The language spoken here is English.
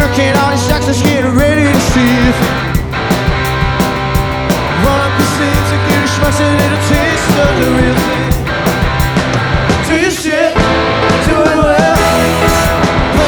working on his success, getting ready to see.